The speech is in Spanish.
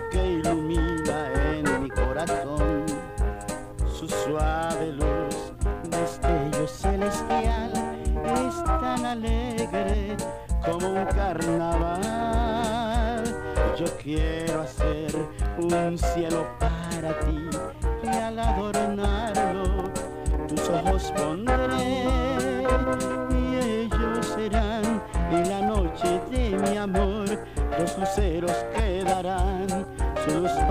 que ilumina en mi corazón. Su suave luz, destello celestial, es tan alegre como un carnaval. Yo quiero hacer un cielo para ti y al adornarlo tus ojos pondré y ellos serán en la noche de mi amor los luceros que darán su luz